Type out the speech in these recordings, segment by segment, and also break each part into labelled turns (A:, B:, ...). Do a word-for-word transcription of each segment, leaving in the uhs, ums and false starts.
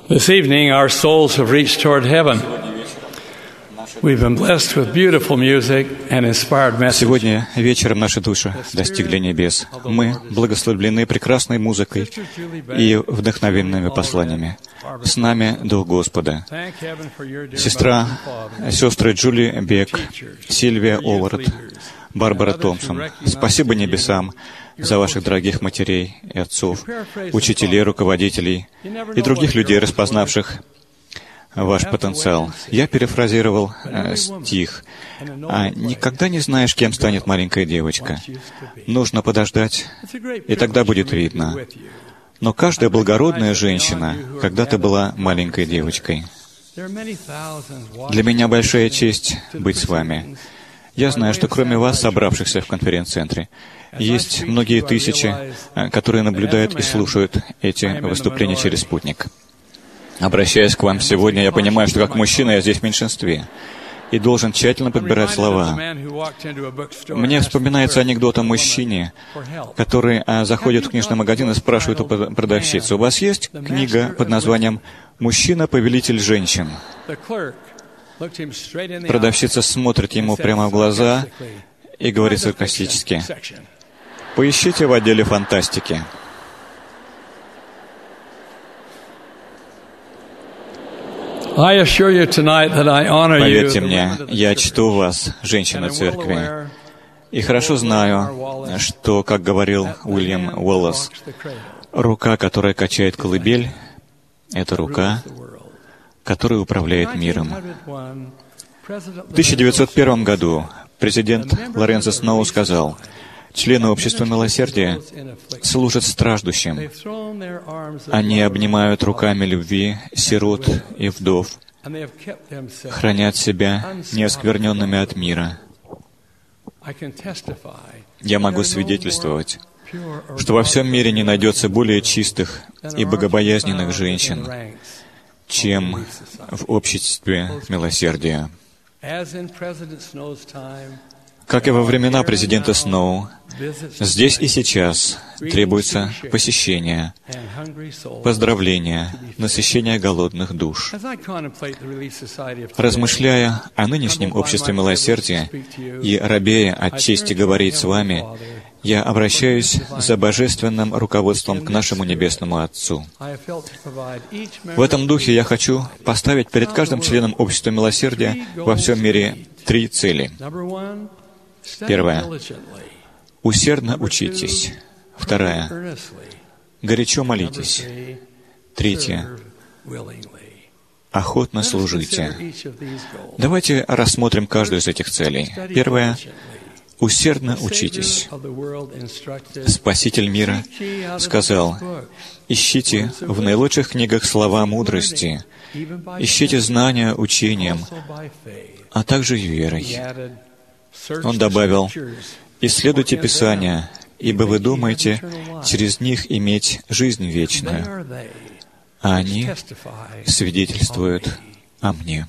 A: This evening, our souls have reached toward heaven. We've been blessed with beautiful music and inspired messages.
B: Сегодня вечером наши души достигли небес. Мы благословлены прекрасной музыкой и вдохновенными посланиями. С нами Дух Господа. Сестра, сестры Джули Бек, Сильвия Олвард, Барбара Томпсон. Спасибо небесам за ваших дорогих матерей и отцов, учителей, руководителей и других людей, распознавших ваш потенциал. Я перефразировал э, стих. «А никогда не знаешь, кем станет маленькая девочка. Нужно подождать, и тогда будет видно. Но каждая благородная женщина когда-то была маленькой девочкой. Для меня большая честь быть с вами. Я знаю, что кроме вас, собравшихся в конференц-центре, есть многие тысячи, которые наблюдают и слушают эти выступления через спутник. Обращаясь к вам сегодня, я понимаю, что как мужчина я здесь в меньшинстве и должен тщательно подбирать слова. Мне вспоминается анекдот о мужчине, который а, заходит в книжный магазин и спрашивает у продавщицы: «У вас есть книга под названием «Мужчина-повелитель женщин»?» Продавщица смотрит ему прямо в глаза и говорит саркастически: «Поищите в отделе фантастики». Поверьте мне, я чту вас, женщины церкви, и хорошо знаю, что, как говорил Уильям Уоллес, рука, которая качает колыбель, это рука, которая управляет миром. В тысяча девятьсот первом году президент Лоренцо Сноу сказал: «Члены общества милосердия служат страждущим. Они обнимают руками любви сирот и вдов, хранят себя неоскверненными от мира». Я могу свидетельствовать, что во всем мире не найдется более чистых и богобоязненных женщин, чем в обществе милосердия. Как и во времена президента Сноу, здесь и сейчас требуется посещение, поздравление, насыщение голодных душ. Размышляя о нынешнем обществе милосердия и робея от чести говорить с вами, я обращаюсь за божественным руководством к нашему Небесному Отцу. В этом духе я хочу поставить перед каждым членом общества милосердия во всем мире три цели. Первая. Усердно учитесь. Вторая. Горячо молитесь. Третья. Охотно служите. Давайте рассмотрим каждую из этих целей. Первая. Усердно учитесь. Спаситель мира сказал: «Ищите в наилучших книгах слова мудрости, ищите знания учением, а также верой». Он добавил: «Исследуйте Писания, ибо вы думаете через них иметь жизнь вечную, а они свидетельствуют о мне».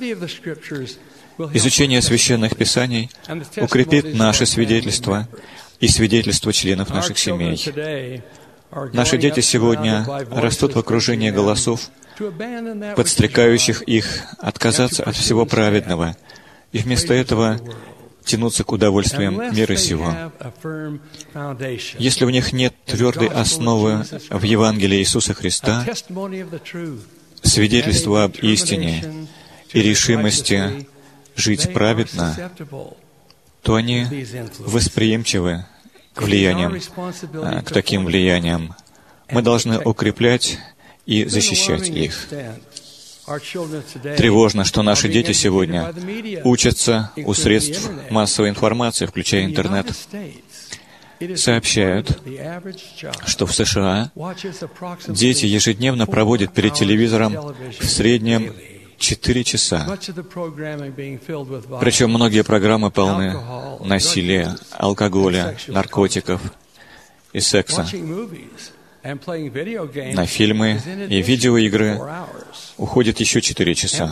B: Изучение священных Писаний укрепит наше свидетельство и свидетельство членов наших семей. Наши дети сегодня растут в окружении голосов, подстрекающих их отказаться от всего праведного, и вместо этого тянуться к удовольствиям мира сего. Если у них нет твердой основы в Евангелии Иисуса Христа, свидетельства об истине и решимости жить праведно, то они восприимчивы к влияниям, к таким влияниям. Мы должны укреплять и защищать их. Тревожно, что наши дети сегодня учатся у средств массовой информации, включая интернет. Сообщают, что в США дети ежедневно проводят перед телевизором в среднем четыре часа. Причем многие программы полны насилия, алкоголя, наркотиков и секса. На фильмы и видеоигры уходит еще четыре часа.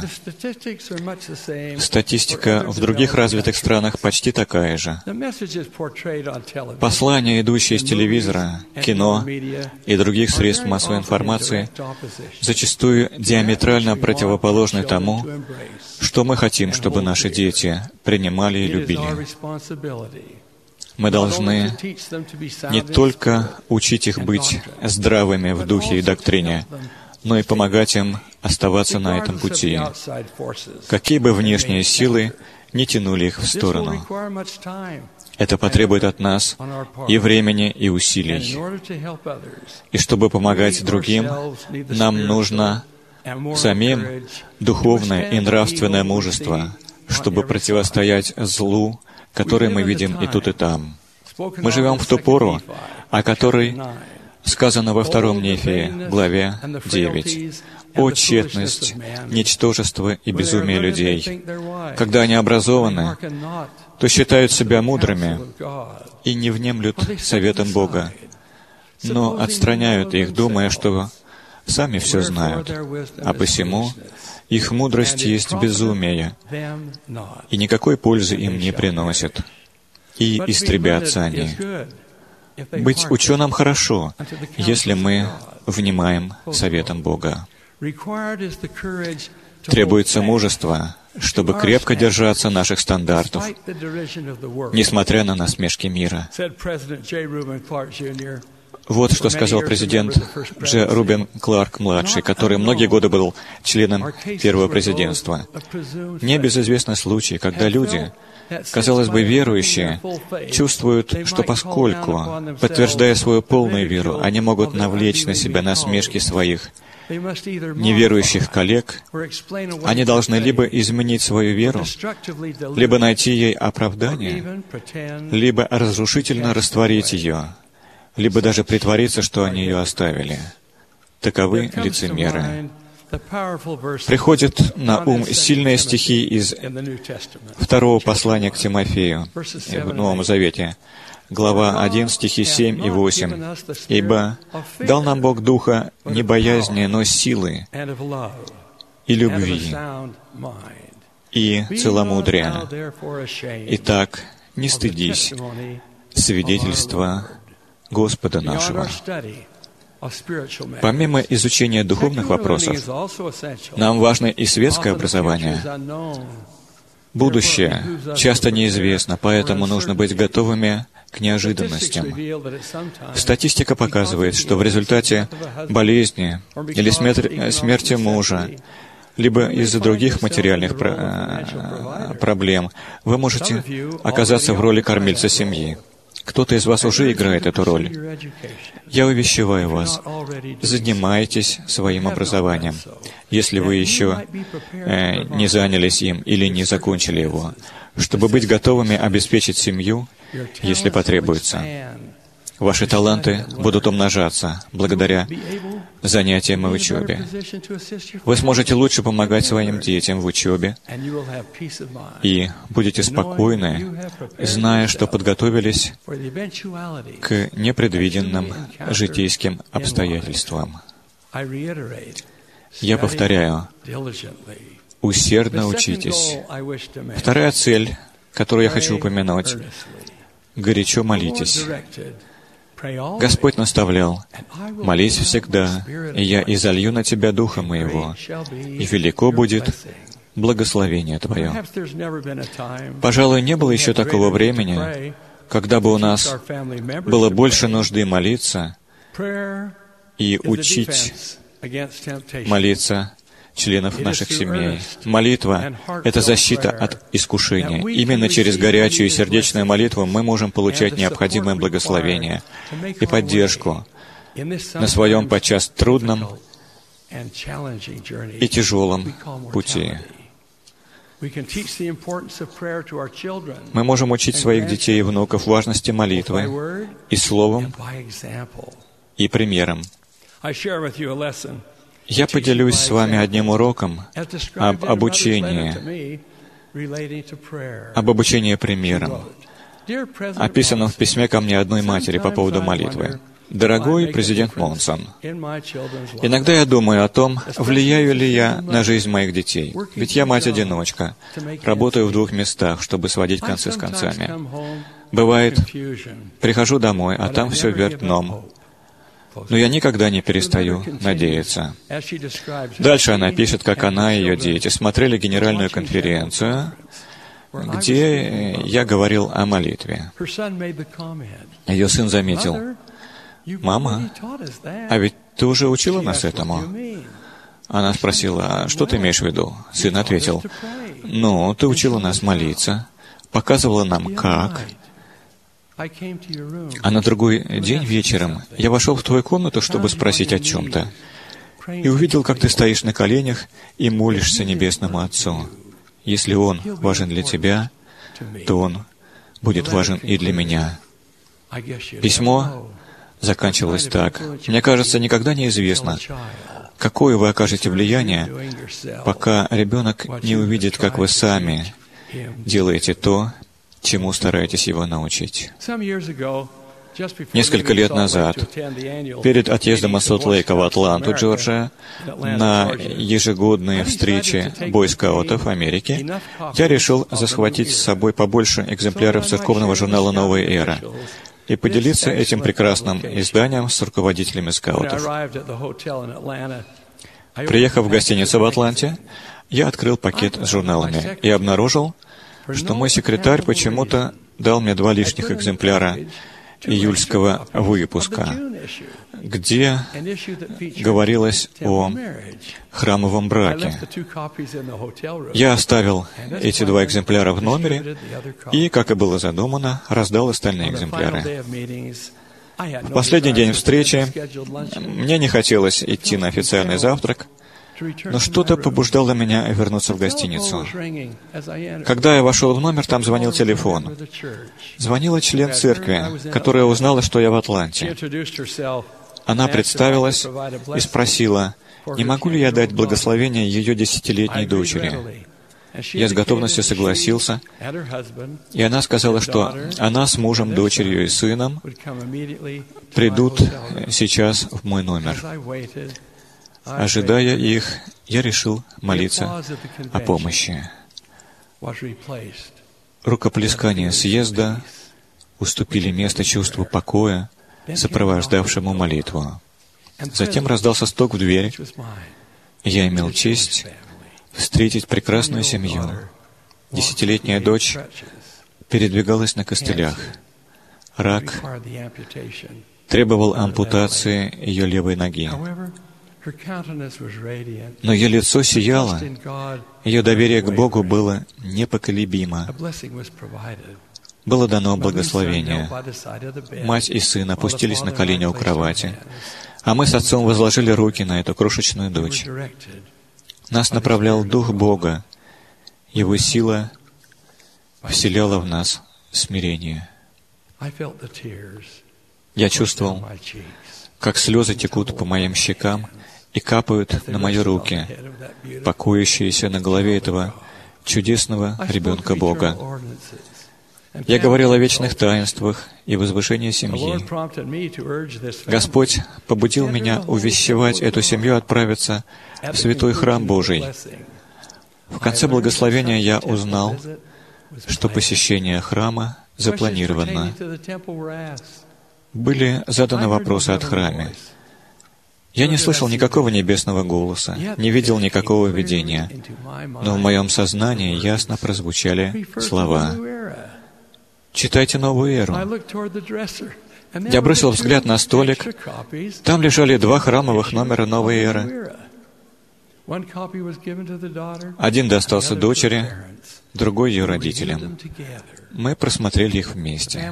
B: Статистика в других развитых странах почти такая же. Послания, идущие из телевизора, кино и других средств массовой информации, зачастую диаметрально противоположны тому, что мы хотим, чтобы наши дети принимали и любили. Мы должны не только учить их быть здравыми в духе и доктрине, но и помогать им оставаться на этом пути, какие бы внешние силы не тянули их в сторону. Это потребует от нас и времени, и усилий. И чтобы помогать другим, нам нужно самим духовное и нравственное мужество, чтобы противостоять злу, который мы видим и тут, и там. Мы живем в ту пору, о которой сказано во втором Нефии, главе девять. «О тщетность, ничтожество и безумие людей! Когда они образованы, то считают себя мудрыми и не внемлют советам Бога, но отстраняют их, думая, что сами все знают, а посему их мудрость есть безумие, и никакой пользы им не приносит, и истребятся они». Быть ученым хорошо, если мы внимаем советам Бога. Требуется мужество, чтобы крепко держаться наших стандартов, несмотря на насмешки мира. Вот что сказал президент Дж. Рубен Кларк-младший, который многие годы был членом первого президентства. «Небезызвестны случаи, когда люди, казалось бы, верующие, чувствуют, что поскольку, подтверждая свою полную веру, они могут навлечь на себя насмешки своих неверующих коллег, они должны либо изменить свою веру, либо найти ей оправдание, либо разрушительно растворить ее, либо даже притвориться, что они ее оставили. Таковы лицемеры». Приходят на ум сильные стихи из второго послания к Тимофею в Новом Завете, глава один, стихи семь и восемь. «Ибо дал нам Бог духа не боязни, но силы и любви и целомудрия. Итак, не стыдись свидетельства Господа нашего». Помимо изучения духовных вопросов, нам важно и светское образование. Будущее часто неизвестно, поэтому нужно быть готовыми к неожиданностям. Статистика показывает, что в результате болезни или смерти мужа, либо из-за других материальных про- проблем, вы можете оказаться в роли кормильца семьи. Кто-то из вас уже играет эту роль. Я увещеваю вас, занимайтесь своим образованием, если вы еще э, не занялись им или не закончили его, чтобы быть готовыми обеспечить семью, если потребуется. Ваши таланты будут умножаться благодаря занятиям и учебе. Вы сможете лучше помогать своим детям в учебе и будете спокойны, зная, что подготовились к непредвиденным житейским обстоятельствам. Я повторяю, усердно учитесь. Вторая цель, которую я хочу упомянуть, горячо молитесь. Господь наставлял: «Молись всегда, и я изолью на тебя Духа Моего, и велико будет благословение Твое». Пожалуй, не было еще такого времени, когда бы у нас было больше нужды молиться и учить молиться членов наших семей. Молитва — это защита от искушения. Именно через горячую и сердечную молитву мы можем получать необходимое благословение и поддержку на своем подчас трудном и тяжелом пути. Мы можем учить своих детей и внуков важности молитвы и словом, и примером. Я поделюсь с вами одним уроком об обучении, об обучении примером, описанном в письме ко мне одной матери по поводу молитвы. Дорогой президент Монсон, иногда я думаю о том, влияю ли я на жизнь моих детей. Ведь я мать-одиночка, работаю в двух местах, чтобы сводить концы с концами. Бывает, прихожу домой, а там все вверх дном. Но я никогда не перестаю надеяться. Дальше она пишет, как она и ее дети смотрели генеральную конференцию, где я говорил о молитве. Ее сын заметил: «Мама, а ведь ты уже учила нас этому?» Она спросила: «А что ты имеешь в виду?» Сын ответил: «Ну, ты учила нас молиться, показывала нам, как». А на другой день вечером я вошел в твою комнату, чтобы спросить о чем-то, и увидел, как ты стоишь на коленях и молишься Небесному Отцу. Если Он важен для тебя, то Он будет важен и для меня. Письмо заканчивалось так: «Мне кажется, никогда неизвестно, какое вы окажете влияние, пока ребенок не увидит, как вы сами делаете то, чему стараетесь его научить». Несколько лет назад, перед отъездом из Солт-Лейка в Атланту, Джорджия, на ежегодные встречи бойскаутов Америки, я решил захватить с собой побольше экземпляров церковного журнала «Новая эра» и поделиться этим прекрасным изданием с руководителями скаутов. Приехав в гостиницу в Атланте, я открыл пакет с журналами и обнаружил, что мой секретарь почему-то дал мне два лишних экземпляра июльского выпуска, где говорилось о храмовом браке. Я оставил эти два экземпляра в номере и, как и было задумано, раздал остальные экземпляры. В последний день встречи мне не хотелось идти на официальный завтрак, но что-то побуждало меня вернуться в гостиницу. Когда я вошел в номер, там звонил телефон. Звонила член церкви, которая узнала, что я в Атланте. Она представилась и спросила, не могу ли я дать благословение ее десятилетней дочери. Я с готовностью согласился, и она сказала, что она с мужем, дочерью и сыном придут сейчас в мой номер. Ожидая их, я решил молиться о помощи. Рукоплескания съезда уступили место чувству покоя, сопровождавшему молитву. Затем раздался стук в дверь, и я имел честь встретить прекрасную семью. Десятилетняя дочь передвигалась на костылях. Рак требовал ампутации ее левой ноги. Но ее лицо сияло, ее доверие к Богу было непоколебимо. Было дано благословение. Мать и сын опустились на колени у кровати, а мы с отцом возложили руки на эту крошечную дочь. Нас направлял Дух Бога. Его сила вселяла в нас смирение. Я чувствовал, как слезы текут по моим щекам и капают на мои руки, покоящиеся на голове этого чудесного ребенка Бога. Я говорил о вечных таинствах и возвышении семьи. Господь побудил меня увещевать эту семью отправиться в святой храм Божий. В конце благословения я узнал, что посещение храма запланировано. Были заданы вопросы от храма. Я не слышал никакого небесного голоса, не видел никакого видения, но в моем сознании ясно прозвучали слова: «Читайте Новую эру». Я бросил взгляд на столик. Там лежали два храмовых номера Новой эры. Один достался дочери, другой ее родителям. Мы просмотрели их вместе.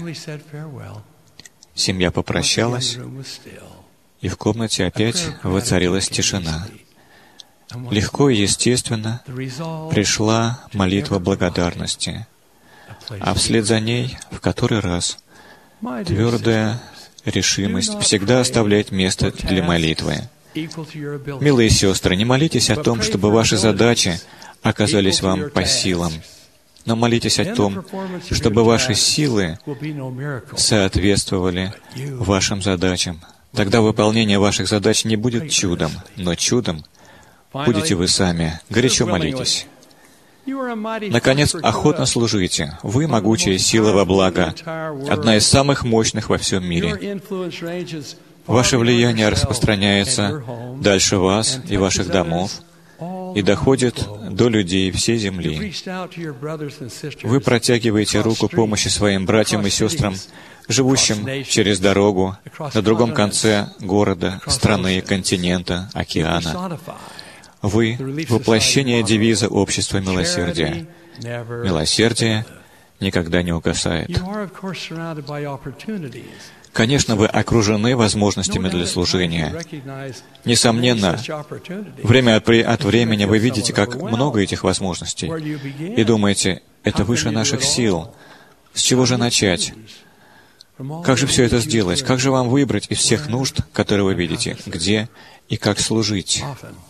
B: Семья попрощалась, и в комнате опять воцарилась тишина. Легко и естественно пришла молитва благодарности, а вслед за ней, в который раз, твердая решимость всегда оставлять место для молитвы. Милые сестры, не молитесь о том, чтобы ваши задачи оказались вам по силам. Но молитесь о том, чтобы ваши силы соответствовали вашим задачам. Тогда выполнение ваших задач не будет чудом, но чудом будете вы сами. Горячо молитесь. Наконец, охотно служите. Вы могучая сила во благо, одна из самых мощных во всем мире. Ваше влияние распространяется дальше вас и ваших домов и доходит до людей всей земли. Вы протягиваете руку помощи своим братьям и сестрам, живущим через дорогу, на другом конце города, страны, континента, океана. Вы — воплощение девиза общества милосердия. Милосердие никогда не угасает. Конечно, вы окружены возможностями для служения. Несомненно, время от, от времени вы видите, как много этих возможностей, и думаете, это выше наших сил. С чего же начать? Как же все это сделать? Как же вам выбрать из всех нужд, которые вы видите, где и как служить?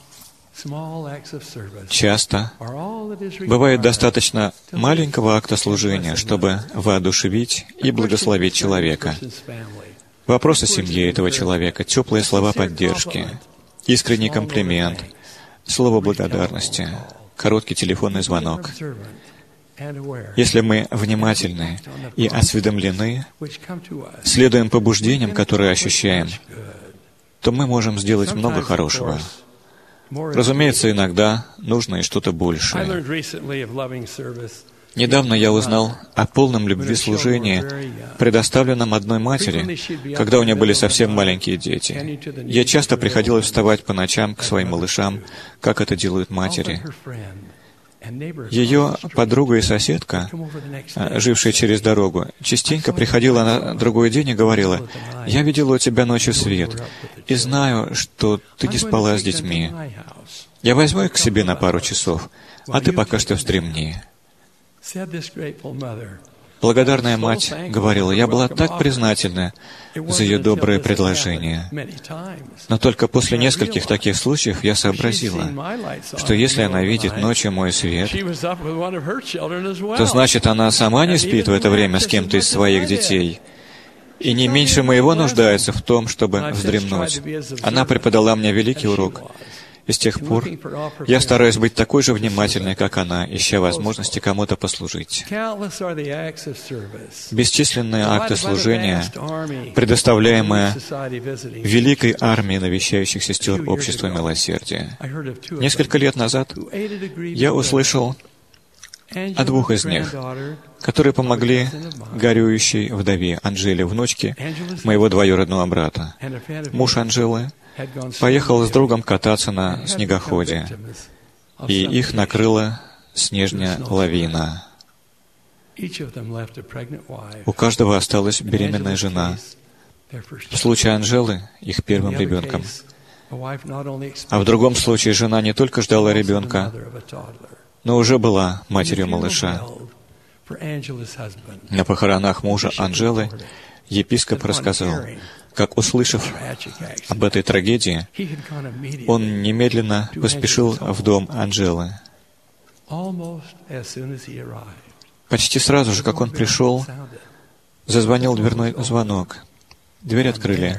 B: Часто бывает достаточно маленького акта служения, чтобы воодушевить и благословить человека. Вопрос о семье этого человека, теплые слова поддержки, искренний комплимент, слово благодарности, короткий телефонный звонок. Если мы внимательны и осведомлены, следуем побуждениям, которые ощущаем, то мы можем сделать много хорошего. Разумеется, иногда нужно и что-то большее. Недавно я узнал о полном любви служении, предоставленном одной матери, когда у нее были совсем маленькие дети. Ей часто приходилось вставать по ночам к своим малышам, как это делают матери. Ее подруга и соседка, жившая через дорогу, частенько приходила на другой день и говорила: «Я видела у тебя ночью свет, и знаю, что ты не спала с детьми. Я возьму их к себе на пару часов, а ты пока что вздремни». Благодарная мать говорила: «Я была так признательна за ее доброе предложение. Но только после нескольких таких случаев я сообразила, что если она видит ночью мой свет, то значит, она сама не спит в это время с кем-то из своих детей и не меньше моего нуждается в том, чтобы вздремнуть». Она преподала мне великий урок. И с тех пор я стараюсь быть такой же внимательной, как она, ища возможности кому-то послужить. Бесчисленные акты служения, предоставляемые великой армией навещающих сестер общества милосердия. Несколько лет назад я услышал о двух из них, которые помогли горюющей вдове Анжеле, внучке моего двоюродного брата. Муж Анжелы поехал с другом кататься на снегоходе, и их накрыла снежная лавина. У каждого осталась беременная жена. В случае Анжелы — их первым ребенком. А в другом случае жена не только ждала ребенка, но уже была матерью малыша. На похоронах мужа Анжелы епископ рассказал, как, услышав об этой трагедии, он немедленно поспешил в дом Анжелы. Почти сразу же, как он пришел, зазвонил дверной звонок. Дверь открыли.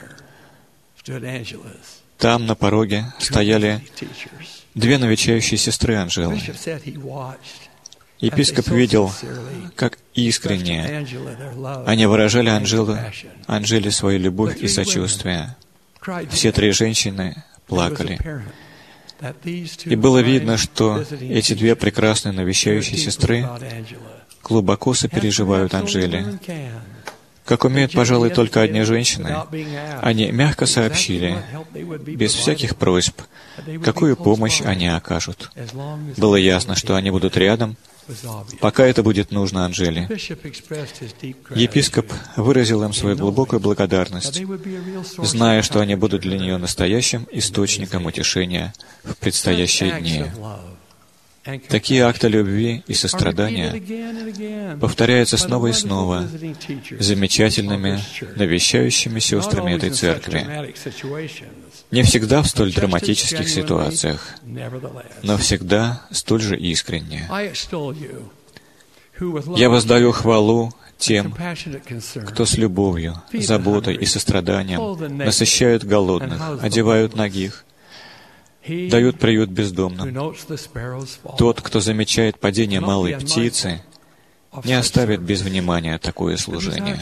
B: Там, на пороге, стояли две навещающие сестры Анжелы. Епископ видел, как искренне они выражали Анжелу, Анжеле свою любовь и сочувствие. Все три женщины плакали. И было видно, что эти две прекрасные навещающие сестры глубоко сопереживают Анжеле. Как умеют, пожалуй, только одни женщины, они мягко сообщили, без всяких просьб, какую помощь они окажут. Было ясно, что они будут рядом, пока это будет нужно Анжеле. Епископ выразил им свою глубокую благодарность, зная, что они будут для нее настоящим источником утешения в предстоящие дни. Такие акты любви и сострадания повторяются снова и снова замечательными навещающими сестрами этой церкви. Не всегда в столь драматических ситуациях, но всегда столь же искренне. Я воздаю хвалу тем, кто с любовью, заботой и состраданием насыщают голодных, одевают нагих, дают приют бездомным. Тот, кто замечает падение малой птицы, не оставит без внимания такое служение.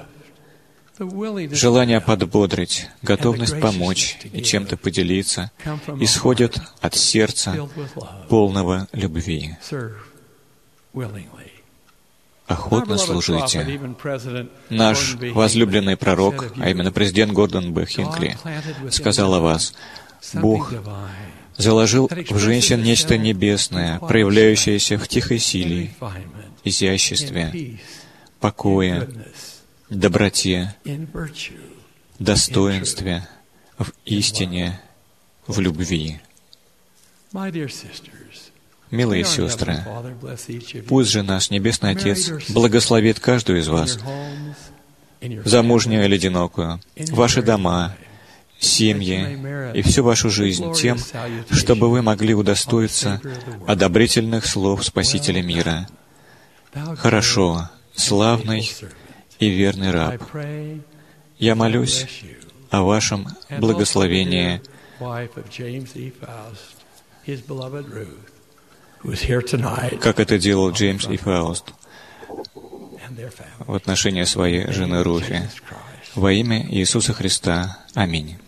B: Желание подбодрить, готовность помочь и чем-то поделиться исходят от сердца, полного любви. Охотно служите. Наш возлюбленный пророк, а именно президент Гордон Б. Хинкли, сказал о вас: Бог заложил в женщин нечто небесное, проявляющееся в тихой силе, изяществе, покое, доброте, достоинстве, в истине, в любви. Милые сестры, пусть же наш Небесный Отец благословит каждую из вас, замужнюю или одинокую, ваши дома, семьи и всю вашу жизнь тем, чтобы вы могли удостоиться одобрительных слов Спасителя мира. Хорошо, славный и верный раб, я молюсь о вашем благословении, как это делал Джеймс и Фауст в отношении своей жены Руфи. Во имя Иисуса Христа. Аминь.